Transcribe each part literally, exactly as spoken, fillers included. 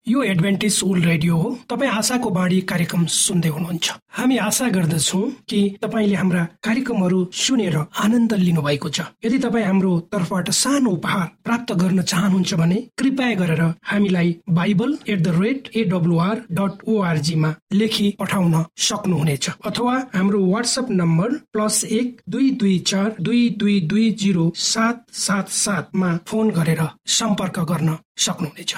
यो Adventist world radio हो। तपाईँ आशाको बाणी कार्यक्रम सुन्दै हुनुहुन्छ। हामी आशा गर्दछौँ कि तपाईँले हाम्रा कार्यक्रमहरू सुनेर आनन्द लिनु भएको छ। यदि तपाईँ हाम्रो तर्फबाट सानो उपहार प्राप्त गर्न चाहनुहुन्छ भने कृपया गरेर हामीलाई Bible at the rate AWR dot org मा लेखी पठाउन सक्नुहुनेछ, अथवा हाम्रो वाट्सएप नम्बर प्लस एक दुई दुई चार दुई दुई दुई जिरो सात सात सातमा फोन गरेर सम्पर्क गर्न सक्नुहुनेछ।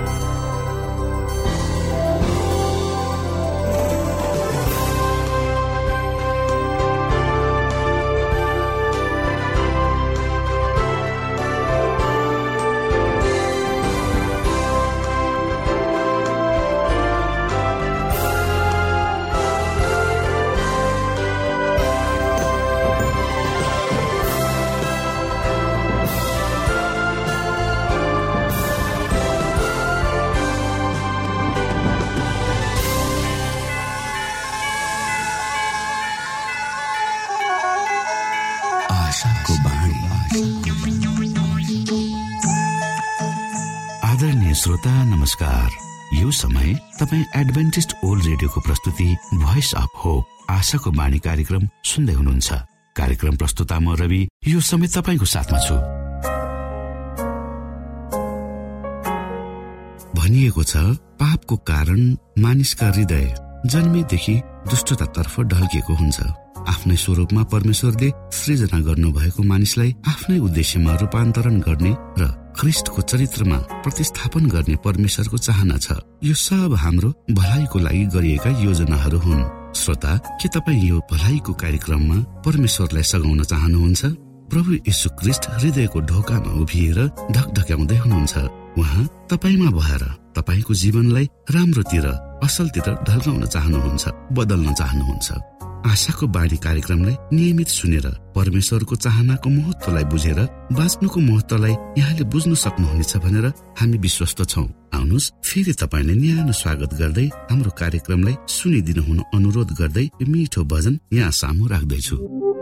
आदरणीय श्रोता नमस्कार। यो समय तपाईँ एडभेन्टिस्ट वर्ल्ड रेडियोको प्रस्तुति भोइस अफ होप आशाको बाणी कार्यक्रम सुन्दै हुनुहुन्छ। कार्यक्रम प्रस्तुता म रवि यो समय तपाईँको साथमा छु। भनिएको छ पापको कारण मानिसका हृदय जन्मेदेखि दुष्टतातर्फ ढल्किएको हुन्छ। आफ्नै स्वरूपमा परमेश्वरले सृजना गर्नुभएको मानिसलाई आफ्नै उद्देश्यमा रूपान्तरण गर्ने र ख्रिस्टको चरित्रमा प्रतिस्थापन गर्ने परमेश्वरको चाहना छ। यो सब हाम्रो भलाइको लागि गरिएका योजनाहरू हुन्। श्रोता, के तपाईँ यो भलाइको कार्यक्रममा परमेश्वरलाई सघाउन चाहनुहुन्छ? प्रभु यीशु ख्रिस्ट हृदयको ढोकामा उभिएर ढकढक्याउँदै हुनुहुन्छ। उहाँ तपाईमा भएर तपाईको जीवनलाई राम्रोतिर असलतिर ढल्काउन चाहनुहुन्छ, बदल्न चाहनुहुन्छ। आशाको बाणी कार्यक्रमलाई नियमित सुनेर परमेश्वरको चाहनाको महत्वलाई बुझेर बाँच्नुको महत्वलाई यहाँले बुझ्न सक्नुहुनेछ भनेर हामी विश्वस्त छौं। आउनुहोस्, फेरि तपाईलाई न्यानो स्वागत गर्दै हाम्रो कार्यक्रमलाई सुनिदिनु हुन अनुरोध गर्दै यो मिठो भजन यहाँ सामु राख्दैछु।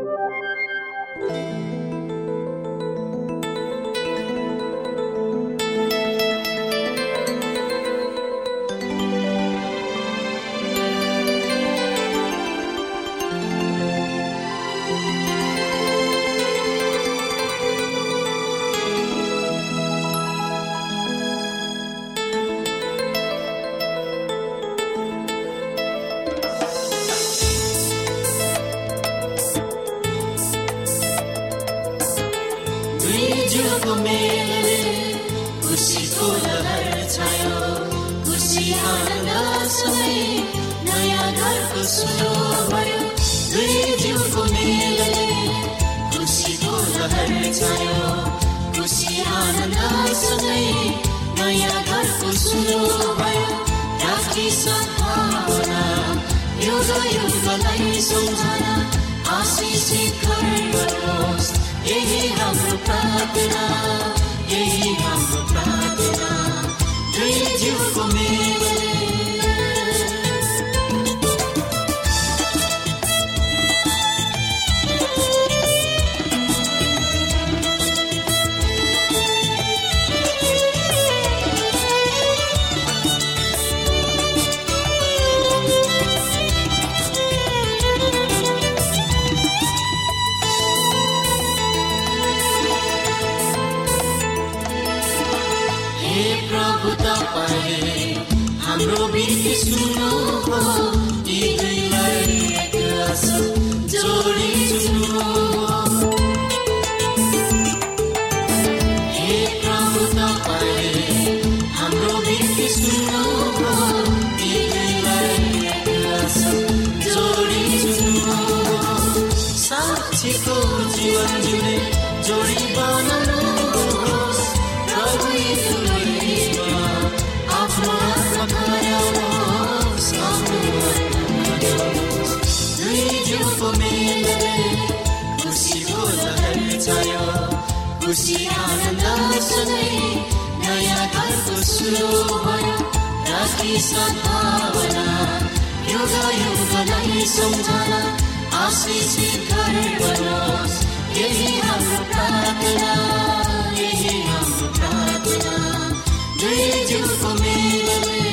खुशी आनन्द सँगै नयाँ घरको सुरु भयो, राति सद्भावना युग युगलाई सम्झना, आशिषित घर बनोस्, यही हाम्रो प्रार्थना, यही हाम्रो प्रार्थना। दुई जीवको मेलले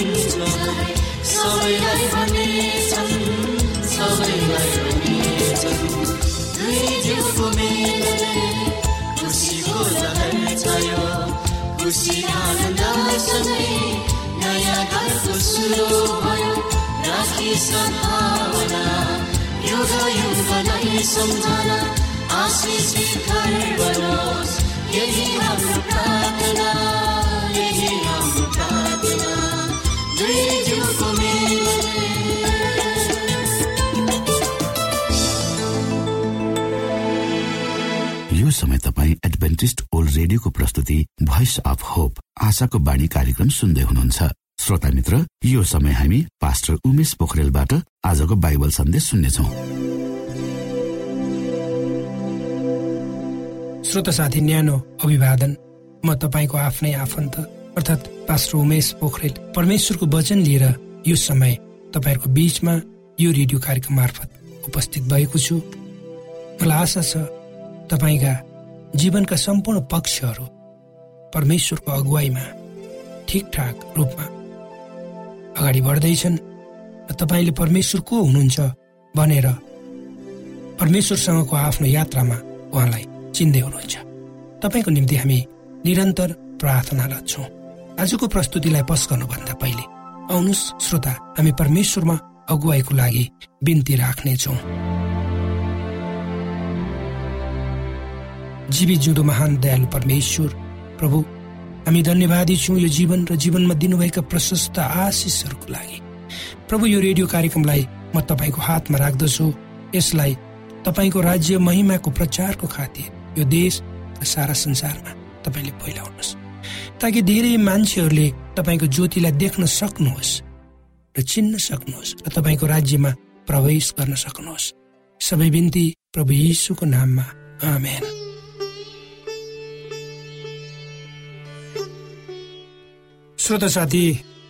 भनिन्छ सबैलाई भनेछन् सबैलाई भनेछन् दुई जिउको मेलले खुसीको लहर छायो खुसी आनन्द सँगै नयाँ घरको सुरु भयो राखी सद्भावना युग युगलाई सम्झना आशिषित घर बनोस् यही हाम्रो प्रार्थना यही हाम्रो प्रार्थना दुई जिउको मेलले। यो समय तपाईँ एडभेन्टिस्ट ओल्ड रेडियोको प्रस्तुति भोइस अफ होप आशाको बाणी कार्यक्रम सुन्दै हुनुहुन्छ। श्रोता मित्र, यो समय हामी पास्टर उमेश पोखरेलबाट आजको बाइबल सन्देश सुन्नेछौँ। श्रोता साथी, न्यानो अभिवादन। म तपाईँको आफ्नै आफन्त अर्थात् पास्टर उमेश पोखरेल परमेश्वरको वचन लिएर यो समय तपाईँहरूको बीचमा यो रेडियो कार्यक्रम मार्फत उपस्थित भएको छु। मलाई आशा छ तपाईँका जीवनका सम्पूर्ण पक्षहरू परमेश्वरको अगुवाईमा ठिकठाक रूपमा अगाडि बढ्दैछन् र तपाईँले परमेश्वर को हुनुहुन्छ भनेर परमेश्वरसँगको आफ्नो यात्रामा उहाँलाई चिन्दै हुनुहुन्छ। तपाईँको निम्ति हामी निरन्तर प्रार्थनारत छौँ। आजको प्रस्तुतिलाई पस गर्नुभन्दा पहिले आउनुहोस् श्रोता, हामी परमेश्वरमा अगुवाईको लागि बिन्ती राख्नेछौँ। जीवित जिउँदो महान दयालु परमेश्वर प्रभु, हामी धन्यवादी छौँ यो जीवन र जीवनमा दिनुभएका प्रशस्त आशिषहरूको लागि। प्रभु, यो रेडियो कार्यक्रमलाई म तपाईँको हातमा राख्दछु। यसलाई तपाईँको राज्य महिमाको प्रचारको खातिर यो देश र सारा संसारमा तपाईँले फैलाउनुहोस्, ताकि धेरै मान्छेहरूले तपाईँको ज्योतिलाई देख्न सक्नुहोस् र चिन्न सक्नुहोस् र तपाईँको राज्यमा प्रवेश गर्न सक्नुहोस्। सबै बिन्ती प्रभु येशूको नाममा, आमेन। श्रोता साथी,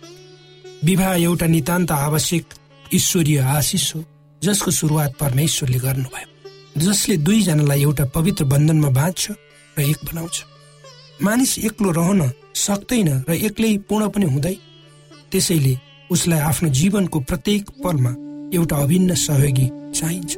विवाह एउटा नितान्त आवश्यक ईश्वरीय आशिष हो जसको सुरुवात परमेश्वरले गर्नुभयो, जसले दुईजनालाई एउटा पवित्र बन्धनमा बाँध्छ र एक बनाउँछ। मानिस एक्लो रहन सक्दैन र एक्लै पूर्ण पनि हुँदै, त्यसैले उसलाई आफ्नो जीवनको प्रत्येक पलमा एउटा अभिन्न सहयोगी चाहिन्छ,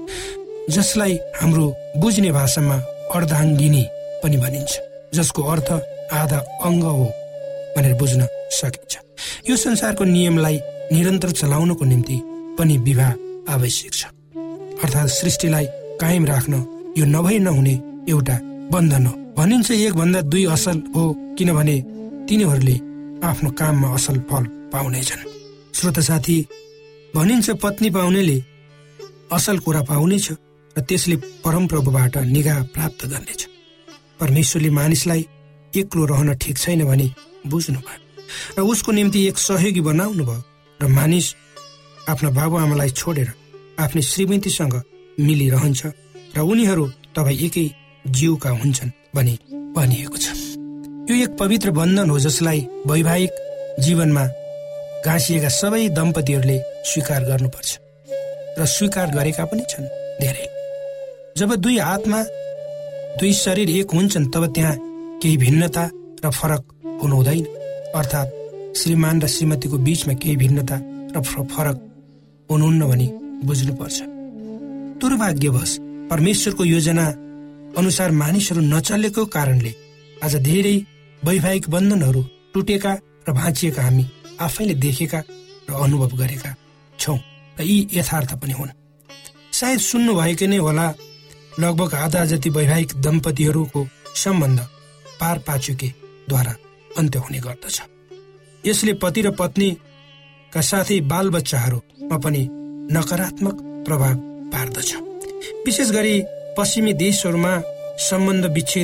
जसलाई हाम्रो बुझ्ने भाषामा अर्धाङ्गिनी पनि भनिन्छ, जसको अर्थ आधा अङ्ग हो भनेर बुझ्न सकिन्छ। यो संसारको नियमलाई निरन्तर चलाउनको निम्ति पनि विवाह आवश्यक छ, अर्थात् सृष्टिलाई कायम राख्न यो नभई नहुने एउटा बन्धन हो। भनिन्छ एक भन्दा दुई असल हो, किनभने तिनीहरूले आफ्नो काममा असल फल पाउनेछन्। श्रोता साथी, भनिन्छ पत्नी पाउनेले असल कुरा पाउनेछ र त्यसले परमप्रभुबाट निगाह प्राप्त गर्नेछ। परमेश्वरले मानिसलाई एक्लो रहन ठिक छैन भने बुझ्नुभयो र उसको निम्ति एक सहयोगी बनाउनु भयो र मानिस आफ्ना बाबुआमालाई छोडेर आफ्नै श्रीमतीसँग मिलिरहन्छ र उनीहरू तपाईँ एकै जीवका हुन्छन् भनी भनिएको छ। यो एक पवित्र बन्धन हो जसलाई वैवाहिक जीवनमा गाँसिएका सबै दम्पतिहरूले स्वीकार गर्नुपर्छ र स्वीकार गरेका पनि छन् धेरै। जब दुई आत्मा दुई शरीर एक हुन्छन् तब त्यहाँ केही भिन्नता र फरक हुनु हुँदैन, अर्थात् श्रीमान र श्रीमतीको बीचमा केही भिन्नता र फरक हुनुहुन्न भनी बुझ्नुपर्छ। दुर्भाग्यवश परमेश्वरको योजना अनुसार मानिसहरू नचलेको कारणले आज धेरै वैवाहिक बन्धनहरू टुटेका र भाँचिएका हामी आफैले देखेका र अनुभव गरेका छौँ र यी यथार्थ पनि हुन्। सायद सुन्नु भएको नै होला, लगभग आधा जति वैवाहिक दम्पतिहरूको सम्बन्ध पार पाचुकेद्वारा अन्त्य हुने गर्दछ। यसले पति र पत्नीका साथै बालबच्चाहरूमा पनि नकारात्मक प्रभाव पार्दछ। विशेष गरी पश्चिमी देशहरूमा सम्बन्ध विच्छेद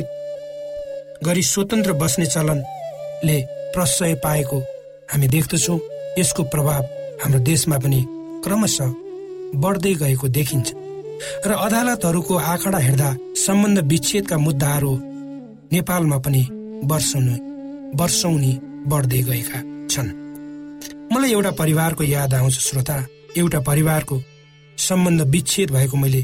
गरी स्वतन्त्र बस्ने चलनले प्रश्रय पाएको हामी देख्दछौँ। यसको प्रभाव हाम्रो देशमा पनि क्रमशः बढ्दै गएको देखिन्छ र अदालतहरूको आँकडा हेर्दा सम्बन्ध विच्छेदका मुद्दाहरू नेपालमा पनि वर्षौनी वर्षौनी बढ्दै गएका छन्। मलाई एउटा परिवारको याद आउँछ श्रोता। एउटा परिवारको सम्बन्ध विच्छेद भएको मैले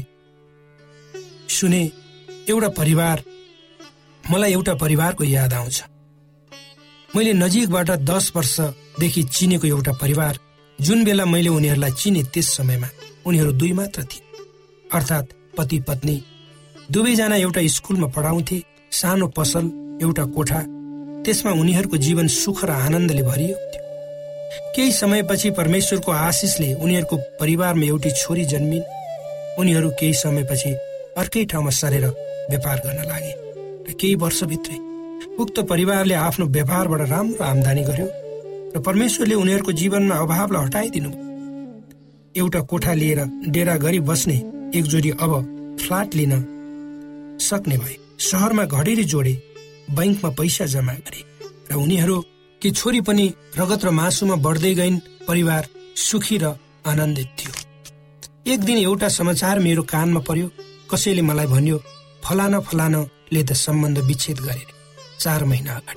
सुने। एउटा परिवार मलाई एउटा परिवारको याद आउँछ। मैले नजिकबाट दस वर्ष वर्षदेखि चिनेको एउटा परिवार, जुन बेला मैले उनीहरूलाई चिने त्यस समयमा उनीहरू दुई मात्र थिए, अर्थात् पति पत्नी। दुवैजना एउटा स्कुलमा पढाउँथे, सानो पसल, एउटा कोठा। त्यसमा उनीहरूको जीवन सुख र आनन्दले भरिएको थियो। केही समयपछि परमेश्वरको आशिषले उनीहरूको परिवारमा एउटी छोरी जन्मिन्। उनीहरू केही समयपछि अर्कै ठाउँमा सरेर व्यापार गर्न लागे र केही वर्षभित्रै उक्त परिवारले आफ्नो व्यापारबाट राम्रो आम्दानी गर्यो र परमेश्वरले उनीहरूको जीवनमा अभावलाई हटाइदिनु। एउटा कोठा लिएर डेरा गरी बस्ने एक जोडी अब फ्ल्याट लिन सक्ने भए, सहरमा घडेरी जोडे, बैंकमा पैसा जम्मा गरे र उनीहरू कि छोरी पनि रगत र मासुमा बढ्दै गइन्। परिवार सुखी र आनन्दित थियो। एक दिन एउटा समाचार मेरो कानमा पर्यो। कसैले मलाई भन्यो, फलाना फलानाले त सम्बन्ध विच्छेद गरे चार महिना अगाडि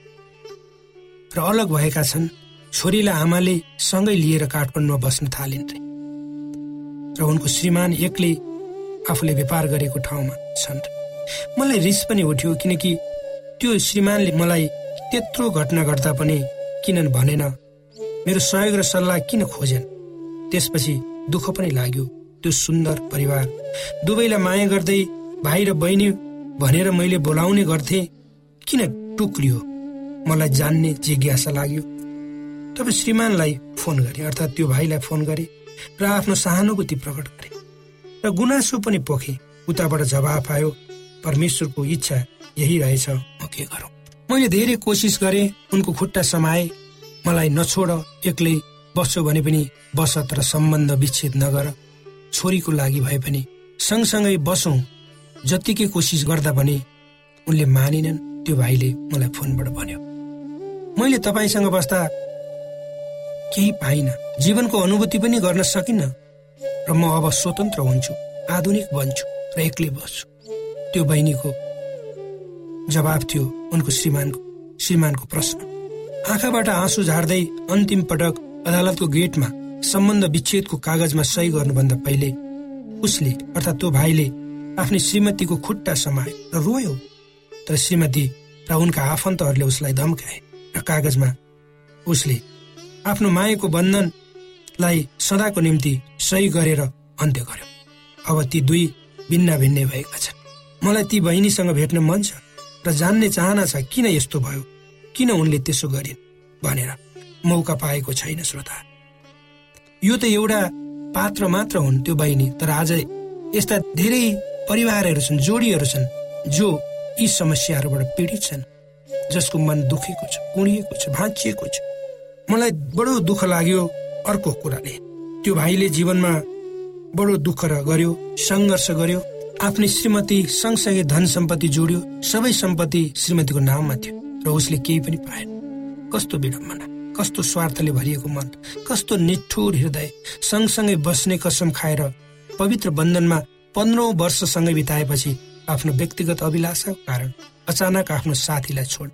र अलग भएका छन्। छोरीलाई आमाले सँगै लिएर काठमाडौँमा बस्न थालिन् रे र उनको श्रीमान एक्लै आफूले व्यापार गरेको ठाउँमा छन्। मलाई रिस पनि उठ्यो, किनकि त्यो श्रीमानले मलाई त्यत्रो घटना घट्दा पनि किन भनेन, मेरो सहयोग र सल्लाह किन खोजेन। त्यसपछि दुःख पनि लाग्यो। त्यो सुन्दर परिवार दुवैलाई माया गर्दै भाइ र बहिनी भनेर मैले बोलाउने गर्थे, किन टुक्रियो? मलाई जान्ने जिज्ञासा लाग्यो। तब श्रीमानलाई फोन गरे, अर्थात् त्यो भाइलाई फोन गरे र आफ्नो सहानुभूति प्रकट गरे र गुनासो पनि पोखे। उताबाट जवाफ आयो, परमेश्वरको इच्छा यही रहेछ, म के गरौँ। मैले धेरै कोसिस गरे, उनको खुट्टा समाए, मलाई नछोड, एक्लै बस्छौ भने पनि बस तर सम्बन्ध विच्छेद नगर, छोरीको लागि भए पनि सँगसँगै बसौँ। जतिकै कोसिस गर्दा पनि उनले मानिनन्। त्यो भाइले मलाई फोनबाट भन्यो, मैले तपाईँसँग बस्दा केही पाइनँ, जीवनको अनुभूति पनि गर्न सकिनँ र म अब स्वतन्त्र हुन्छु, आधुनिक बन्छु र एक्लै बस्छु। त्यो बहिनीको जवाब थियो उनको श्रीमानको श्रीमानको प्रश्न। आँखाबाट आँसु झार्दै अन्तिम पटक अदालतको गेटमा सम्बन्ध विच्छेदको कागजमा सही गर्नुभन्दा पहिले उसले, अर्थात् त्यो भाइले आफ्नो श्रीमतीको खुट्टा समाए र रोयो। तर श्रीमती र उनका आफन्तहरूले उसलाई धम्काए र कागजमा उसले आफ्नो मायाको बन्धनलाई सदाको निम्ति सही गरेर अन्त्य गर्यो। अब ती दुई भिन्न भिन्नै भएका छन्। मलाई ती बहिनीसँग भेट्न मन छ र जान्ने चाहना छ किन यस्तो भयो, किन उनले त्यसो गरिन् भनेर। मौका पाएको छैन। श्रोता, यो त एउटा पात्र मात्र हुन् त्यो बहिनी, तर आज यस्ता धेरै परिवारहरू छन्, जोडीहरू छन् जो यी समस्याहरूबाट पीडित छन्, जसको मन दुखेको छ, कुँडिएको छ, भाँचिएको छ। मलाई बडो दुःख लाग्यो अर्को कुराले, त्यो भाइले जीवनमा बडो दुःख र गर्यो, सङ्घर्ष गर्यो। आफ्नै श्रीमती सँगसँगै धन सम्पत्ति जोड्यो, सबै सम्पत्ति श्रीमतीको नाममा थियो र उसले केही पनि पाएन। कस्तो विडम्बना, कस्तो स्वार्थले भरिएको मन, कस्तो निठुर हृदय। सँगसँगै बस्ने कसम खाएर पवित्र बन्धनमा पन्ध्रौं वर्षसँगै बिताएपछि आफ्नो व्यक्तिगत अभिलाषाको कारण अचानक आफ्नो साथीलाई छोड,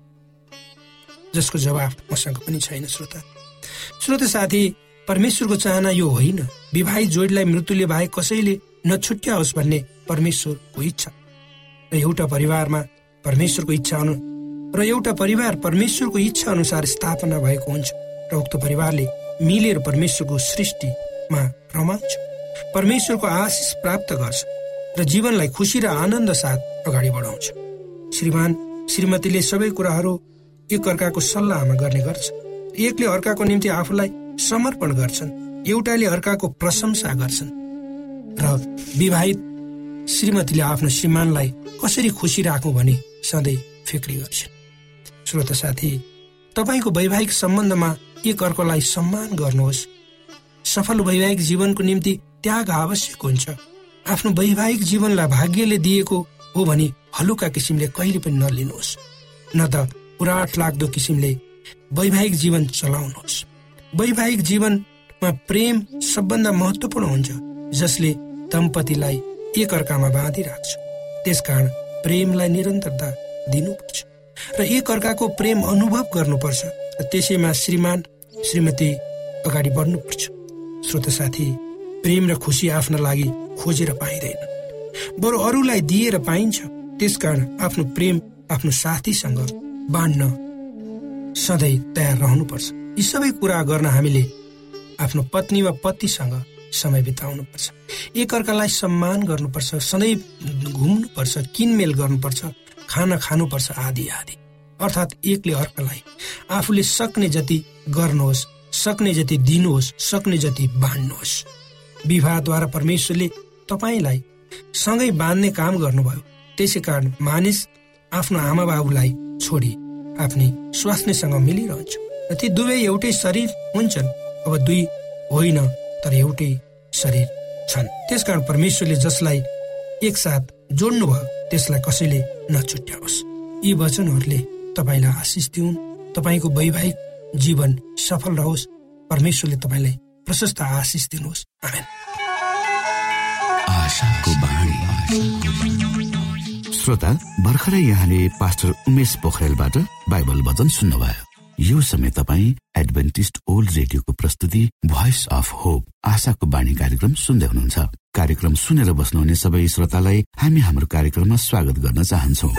जसको जवाफ मसँग पनि छैन। श्रोता श्रोता साथी, परमेश्वरको चाहना यो होइन विवाहित जोडीलाई मृत्युले बाहेक कसैले नछुट्याओस् भन्ने परमेश्वरको इच्छा र एउटा परिवारमा परमेश्वरको इच्छा अनु र एउटा परिवार परमेश्वरको इच्छा अनुसार स्थापना भएको हुन्छ र उक्त परिवारले मिलेर परमेश्वरको सृष्टिमा रमाउँछ, परमेश्वरको आशिष प्राप्त गर्छ र जीवनलाई खुसी र आनन्द साथ अगाडि बढाउँछ। श्रीमान श्रीमतीले सबै कुराहरू एक अर्काको सल्लाहमा गर्ने गर्छ, एकले अर्काको निम्ति आफूलाई समर्पण गर्छन्, एउटाले अर्काको प्रशंसा गर्छन् र विवाहित श्रीमतीले आफ्नो श्रीमानलाई कसरी खुसी राख्नु भनी सधैँ फिक्री गर्छन्। श्रोता साथी, तपाईँको वैवाहिक सम्बन्धमा एक अर्कालाई सम्मान गर्नुहोस्। सफल वैवाहिक जीवनको निम्ति त्याग आवश्यक हुन्छ। आफ्नो वैवाहिक जीवनलाई भाग्यले दिएको हो भनी हलुका किसिमले कहिले पनि नलिनुहोस्, न त उराट लाग्दो किसिमले वैवाहिक जीवन चलाउनुहोस्। वैवाहिक जीवनमा प्रेम सबभन्दा महत्त्वपूर्ण हुन्छ, जसले दम्पतिलाई एक अर्कामा बाँधिराख्छ। त्यसकारण प्रेमलाई निरन्तरता दिनुपर्छ र एक अर्काको प्रेम अनुभव गर्नुपर्छ र त्यसैमा श्रीमान श्रीमती अगाडि बढ्नुपर्छ। श्रोता साथी, प्रेम र खुसी आफ्ना लागि खोजेर पाइँदैन, बरु अरूलाई दिएर पाइन्छ। त्यसकारण आफ्नो प्रेम आफ्नो साथीसँग बाँड्न सधैँ तयार रहनुपर्छ। यी सबै कुरा गर्न हामीले आफ्नो पत्नी वा पतिसँग समय बिताउनुपर्छ, एकअर्कालाई सम्मान गर्नुपर्छ, सधैँ घुम्नुपर्छ, किनमेल गर्नुपर्छ, खाना खानुपर्छ आदि आदि। अर्थात् एकले अर्कालाई आफूले सक्ने जति गर्नुहोस्, सक्ने जति दिनुहोस्, सक्ने जति बाँड्नुहोस्। विवाहद्वारा परमेश्वरले तपाईलाई सँगै बाँध्ने काम गर्नुभयो। त्यसै कारण मानिस आफ्नो आमा बाबुलाई छोडी आफ्नै स्वास्नीसँग मिलिरहन्छ र ती दुवै एउटै शरीर हुन्छन्। अब दुई होइन तर एउटै शरीर छन्। त्यसकारण परमेश्वरले जसलाई एकसाथ जोड्नुभयो त्यसलाई कसैले नछुट्याओस्। यी वचनहरूले तपाईलाई आशिष दिउन्, तपाईको वैवाहिक जीवन सफल रहोस्। परमेश्वरले तपाईलाई प्रशस्त आशिष दिनुहोस्। आमेन। आशाको बाणी। श्रोता, भर्खरै यहाँले पास्टर उमेश पोखरेलबाट बाइबल वचन सुन्नुभयो। यो समय तपाईँ एडभेन्टिस्ट ओल्ड रेडियोको प्रस्तुति भोइस अफ होप आशाको बाणी कार्यक्रम सुन्दै हुनुहुन्छ। कार्यक्रम सुनेर बस्नुहुने सबै श्रोतालाई हामी हाम्रो कार्यक्रममा स्वागत गर्न चाहन्छौँ।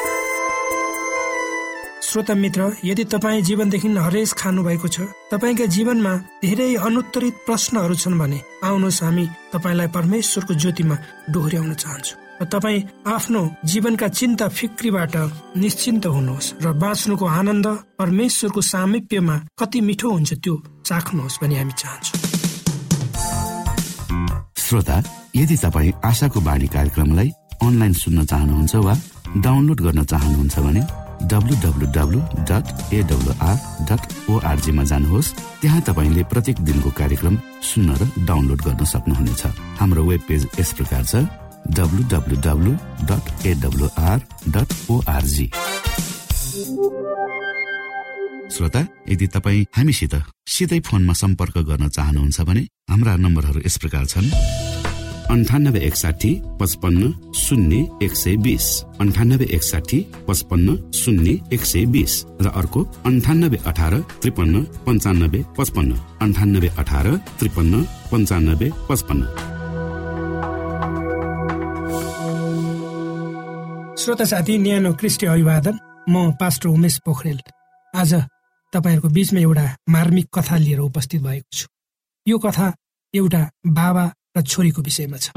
श्रोता मित्र, यदि तपाईँ जीवनदेखि हरेस खानु भएको छ, तपाईँका जीवनमा धेरै अनुत्तरित प्रश्नहरू छन् भने आउनुहोस् हामी तपाईँलाई परमेश्वरको ज्योतिमा डोहोर्याउन चाहन्छौँ। तपाईँ आफ्नो जीवनका चिन्ता फिक्रीबाट निश्चिन्त हुनुहोस् र बाँच्नुको आनन्द परमेश्वरको सामिप्यमा कति मिठो हुन्छ त्यो चाख्नुहोस् भनी हामी चाहन्छौँ। श्रोता, यदि तपाईँ आशाको बाणी कार्यक्रमलाई अनलाइन सुन्न चाहनुहुन्छ वा डाउनलोड गर्न चाहनुहुन्छ भने W W W dot AWR dot org मा जानुहोस्। त्यहाँ तपाईँले प्रत्येक दिनको कार्यक्रम सुन्न र डाउनलोड गर्न सक्नुहुनेछ। हाम्रो वेब पेज यस प्रकार छ W W W dot AWR dot org. श्रोता, यदि तपाईँ हामीसित सिधै फोनमा सम्पर्क गर्न चाहनुहुन्छ भने हाम्रा नम्बरहरू यस प्रकार छन्: अन्ठानब्बे एकसाठी पचपन्न शून्य एक सय बिस, अन्ठानब्बे एकसाठी पचपन्न शून्य एक सय बिस र अर्को अन्ठानब्बे अठार त्रिपन्न पन्चानब्बे पचपन्न, अन्ठानब्बे अठार त्रिपन्न पन्चानब्बे पचपन्न। श्रोता साथी, न्यानो क्रिस्टी अभिवादन। म पास्टर उमेश पोखरेल आज तपाईँहरूको बीचमा एउटा मार्मिक कथा लिएर उपस्थित भएको छु। यो कथा एउटा बाबा र छोरीको विषयमा छ।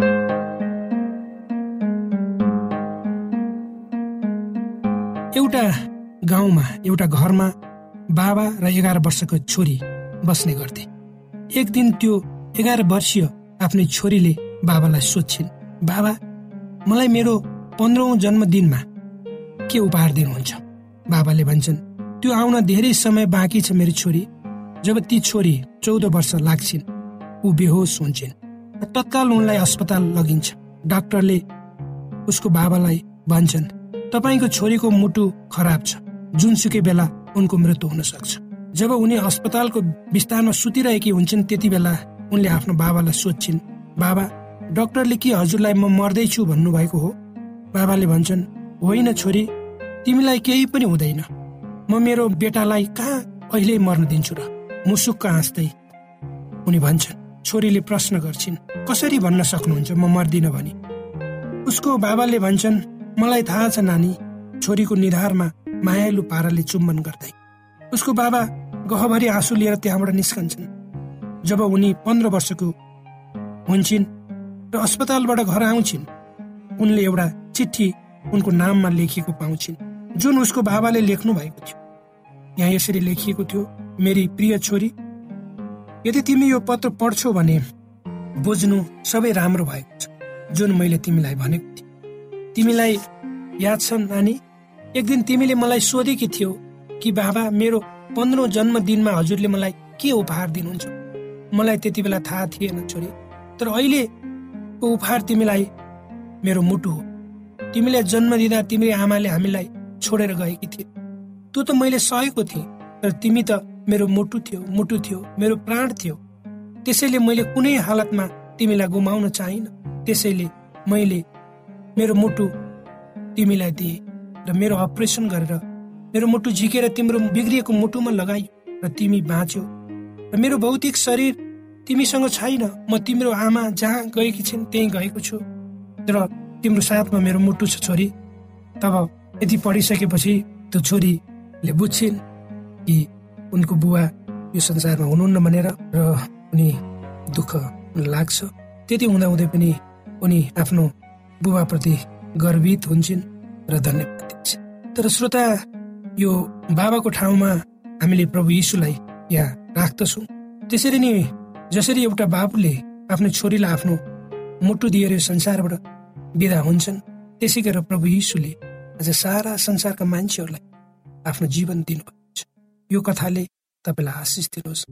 एउटा गाउँमा एउटा घरमा बाबा र एघार वर्षको छोरी बस्ने गर्थे। एक दिन त्यो एघार वर्षीय आफ्नै छोरीले बाबालाई सोध्छिन्, बाबा, मलाई मेरो पन्ध्रौं जन्मदिनमा के उपहार दिनुहुन्छ? बाबाले भन्छन्, त्यो आउन धेरै समय बाँकी छ मेरो छोरी। जब ती छोरी चौध वर्ष लाग्छिन्, ऊ बेहोस हुन्छन्। तत्काल उनलाई अस्पताल लगिन्छ। डाक्टरले उसको बाबालाई भन्छन्, तपाईँको छोरीको मुटु खराब छ, जुनसुकै बेला उनको मृत्यु हुन सक्छ। जब उनी अस्पतालको बिस्तारमा सुतिरहेकी हुन्छन्, त्यति बेला उनले आफ्नो बाबालाई सोध्छिन्, बाबा, डाक्टरले के हजुरलाई म मर्दैछु भन्नुभएको हो? बाबाले भन्छन्, होइन छोरी, तिमीलाई केही पनि हुँदैन। म मेरो बेटालाई कहाँ अहिले मर्न दिन्छु र? मुसुक्क हाँस्दै उनी भन्छन्। छोरीले प्रश्न गर्छिन्, कसरी भन्न सक्नुहुन्छ म मर्दिन भनी? उसको बाबाले भन्छन्, मलाई थाहा छ नानी। छोरीको निधारमा मायालु पाराले चुम्बन गर्दै उसको बाबा गहभरि आँसु लिएर त्यहाँबाट निस्कन्छन्। जब उनी पन्ध्र वर्षको हुन्छन् र अस्पतालबाट घर आउँछिन्, उनले एउटा चिठी उनको नाममा लेखिएको पाउँछिन्, जुन उसको बाबाले लेख्नु भएको थियो। यहाँ यसरी लेखिएको थियो, मेरी प्रिय छोरी, यदि तिमी यो पत्र पढ्छौ भने बुझ्नु सबै राम्रो भएको छ जुन मैले तिमीलाई भनेको थिएँ। तिमीलाई याद छ नानी, एक दिन तिमीले मलाई सोधेकी थियौ कि बाबा, मेरो पन्ध्रौं जन्मदिनमा हजुरले मलाई के उपहार दिनुहुन्छ? मलाई त्यति बेला थाहा थिएन छोरी, तर अहिलेको उपहार तिमीलाई मेरो मुटु हो। तिमीलाई जन्म दिँदा तिमी आमाले हामीलाई छोडेर गएकी थिए। त्यो त मैले सहेको थिएँ, तर तिमी त मेरो मुटु थियो, मुटु थियो, मेरो प्राण थियो। त्यसैले मैले कुनै हालतमा तिमीलाई गुमाउन चाहिन। त्यसैले मैले मेरो मुटु तिमीलाई दिए र मेरो अपरेसन गरेर मेरो मुटु झिकेर तिम्रो बिग्रिएको मुटुमा लगाइयो र तिमी बाँच्यो। र मेरो भौतिक शरीर तिमीसँग छैन। म तिम्रो आमा जहाँ गएकी छिन् त्यहीँ गएको छु र तिम्रो साथमा मेरो मुटु छ छोरी। तब यति पढिसकेपछि त्यो छोरीले बुझ्छिन् कि उनको बुवा यो संसारमा हुनुहुन्न भनेर र उनी दुःख लाग्छ। त्यति हुँदाहुँदै पनि उनी आफ्नो बुबाप्रति गर्वित हुन्छन् र धन्यवाद दिन्छन्। तर श्रोता, यो बाबाको ठाउँमा हामीले प्रभु यीशुलाई यहाँ राख्दछौँ। त्यसरी नै जसरी एउटा बाबुले आफ्नो छोरीलाई आफ्नो मुटु दिएर यो संसारबाट बिदा हुन्छन्, त्यसै गरेर प्रभु यीशुले आज सारा संसारका मान्छेहरूलाई आफ्नो जीवन दिनुभएको छ। यो कथाले तपाईँलाई आशिष दिनुहोस्।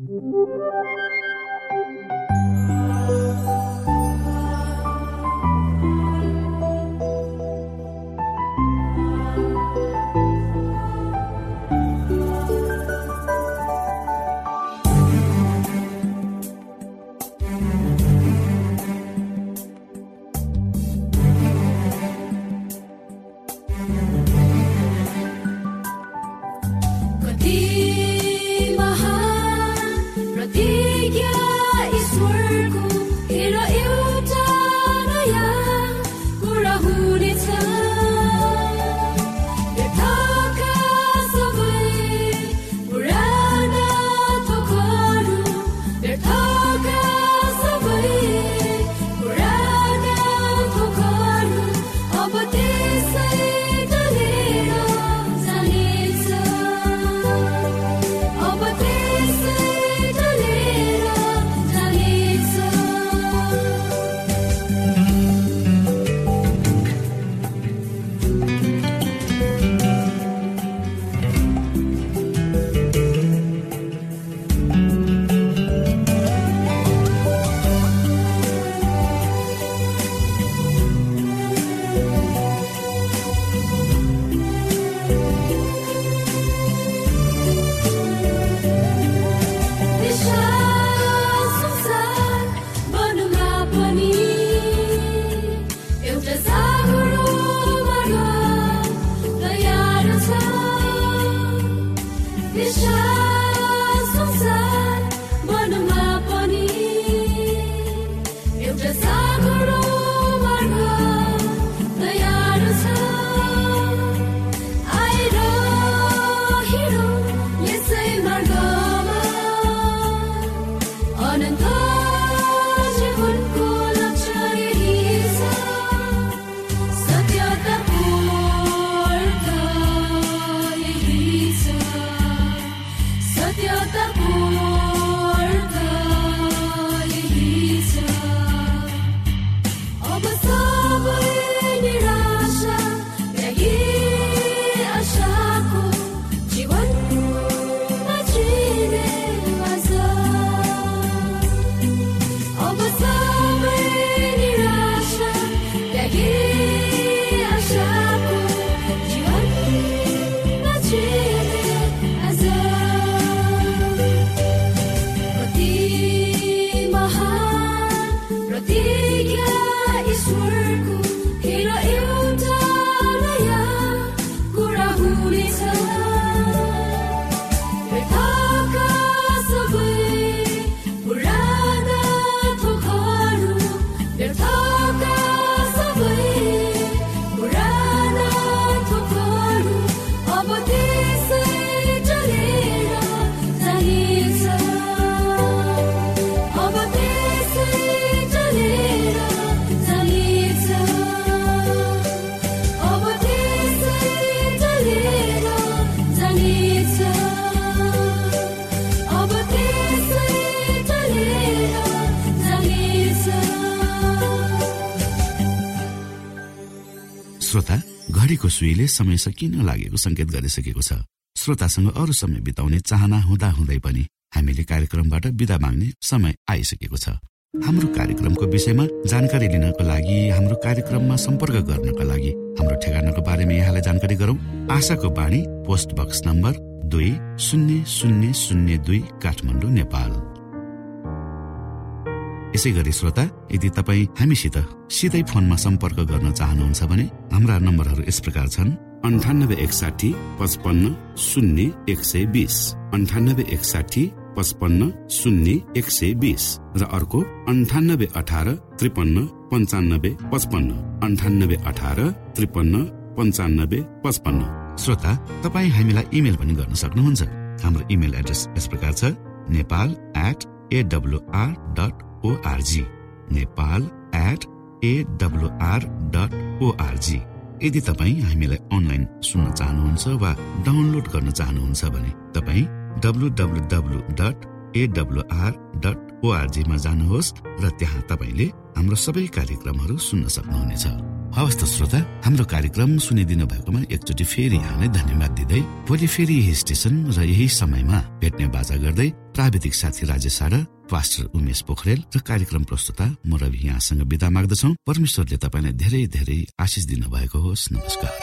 श्रोता, घडीको सुईले समय सकिन लागेको संकेत गरिसकेको छ। श्रोतासँग अरू समय बिताउने चाहना हुँदा हुँदै पनि हामीले कार्यक्रमबाट बिदा माग्ने समय आइसकेको छ। हाम्रो कार्यक्रमको विषयमा जानकारी लिनको लागि, हाम्रो कार्यक्रममा सम्पर्क गर्नका लागि हाम्रो ठेगानाको बारेमा यहाँलाई जानकारी गरौं। आशाको बाणी, पोस्ट बक्स नम्बर दुई शून्य शून्य शून्य दुई, काठमाडौँ, नेपाल। यसै गरी श्रोता, यदि तपाईँ हामीसित सिधै फोनमा सम्पर्क गर्न चाहनुहुन्छ भने हाम्रा नम्बरहरू यस प्रकार छन्: अन्ठानब्बे एकसाठी पचपन्न शून्य एक सय बिस, अन्ठानब्बे एकसाठी पचपन्न शून्य एक सय बिस र अर्को अन्ठानब्बे अठार त्रिपन्न पञ्चानब्बे पचपन्न, अन्ठानब्बे अठार त्रिपन्न पञ्चानब्बे पचपन्न। श्रोता, तपाईँ हामीलाई इमेल पनि गर्न सक्नुहुन्छ। हाम्रो इमेल एड्रेस यस प्रकार छ: Nepal at AWR dot org, Nepal at AWR dot org. यदि तपाईँ हामीलाई अनलाइन सुन्न चाहनुहुन्छ वा डाउनलोड गर्न चाहनुहुन्छ भने तपाईँ W W W dot AWR dot org मा जानुहोस् र त्यहाँ तपाईले हाम्रो सबै कार्यक्रमहरू सुन्न सक्नुहुनेछ। हवस् त श्रोता, हाम्रो कार्यक्रम सुनिदिनु भएकोमा एकचोटि फेरि यहाँलाई धन्यवाद दिँदै भोलि फेरि यही स्टेशन र यही समयमा भेट्ने बाजा गर्दै प्राविधिक साथी राजेश सारा, पास्टर उमेश पोखरेल र कार्यक्रम प्रस्तुता म रवि यहाँसँग बिदा माग्दछौँ। परमेश्वरले तपाईलाई धेरै धेरै आशिष दिनु भएको होस्। नमस्कार।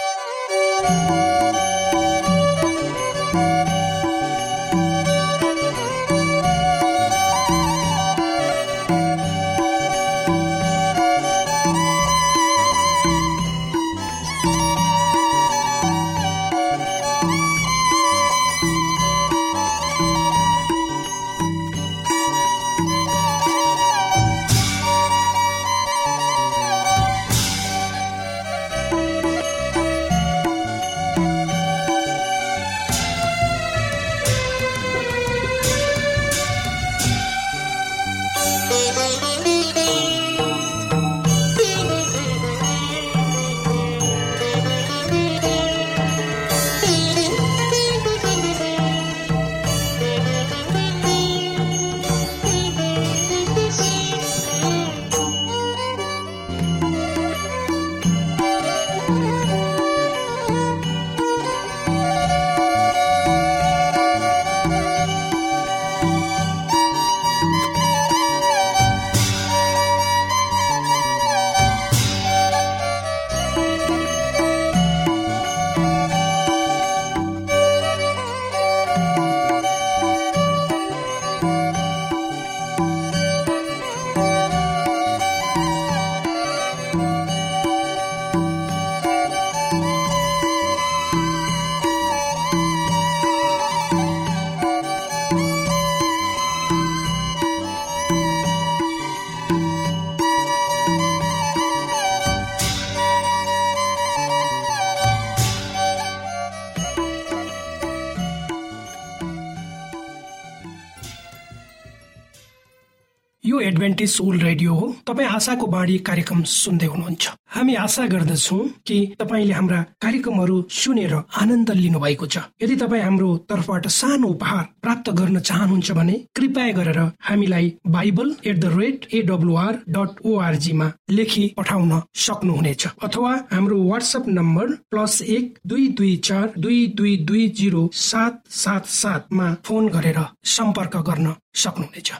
यो एडभेन्टिस्ट वर्ल्ड रेडियो हो। तपाईँ आशाको बाणी कार्यक्रम सुन्दै हुनुहुन्छ। हामी आशा गर्दछौँ कि तपाईँले हाम्रा कार्यक्रमहरू सुनेर आनन्द लिनु भएको छ। यदि तपाईँ हाम्रो तर्फबाट सानो उपहार प्राप्त गर्न चाहनुहुन्छ भने कृपया गरेर हामीलाई Bible at the rate AWR dot org मा लेखी पठाउन सक्नुहुनेछ, अथवा हाम्रो वाट्सएप नम्बर प्लस एक दुई दुई चार दुई दुई दुई जिरो सात सात सात मा फोन गरेर सम्पर्क गर्न सक्नुहुनेछ।